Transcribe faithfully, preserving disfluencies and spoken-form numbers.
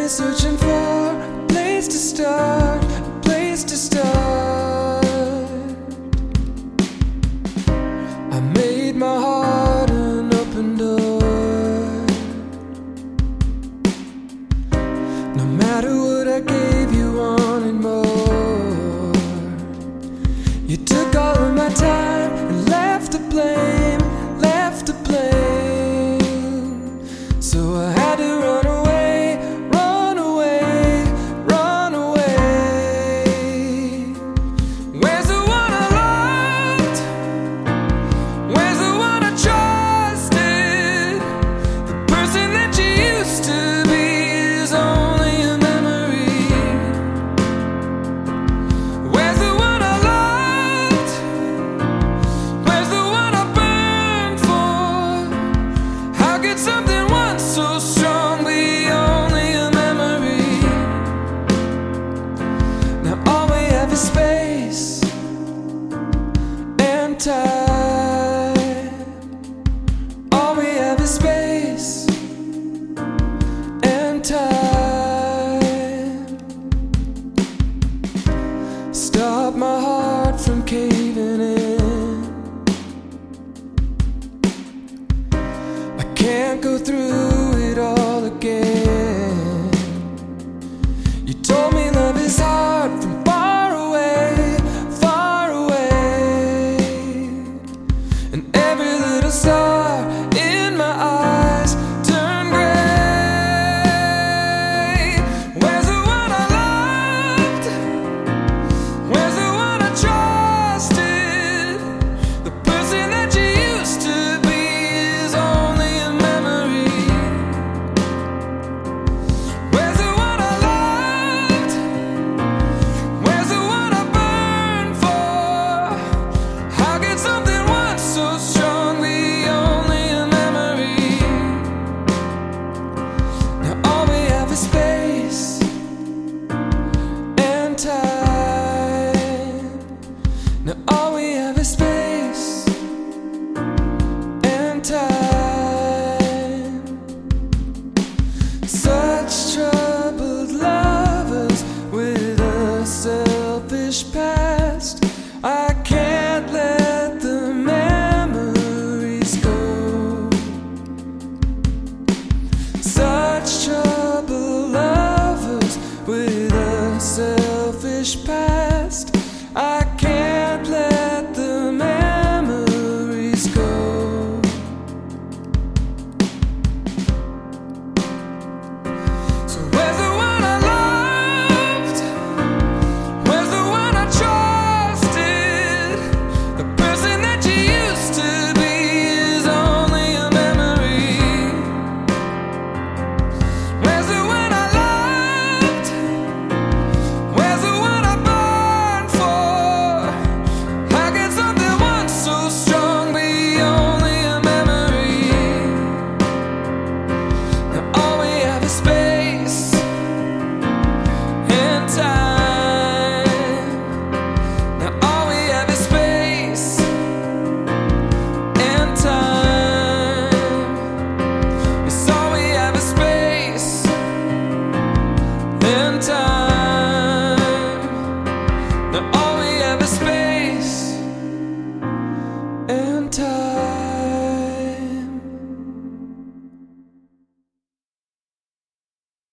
me searching for a place to start, a place to start. I made my heart an open door. No matter what I gave, you wanted more. You took all of my time and left the blame, left the blame. So I had to run away, run away, run away. Where's the one I loved? Where's the one I trusted? The person that you used to be is only a memory. Where's the one I loved? Where's the one I burned for? How could something once so strong be only a memory? Now all we have is space and time. All we have is space and time. Stop my heart from caving in. I can't go through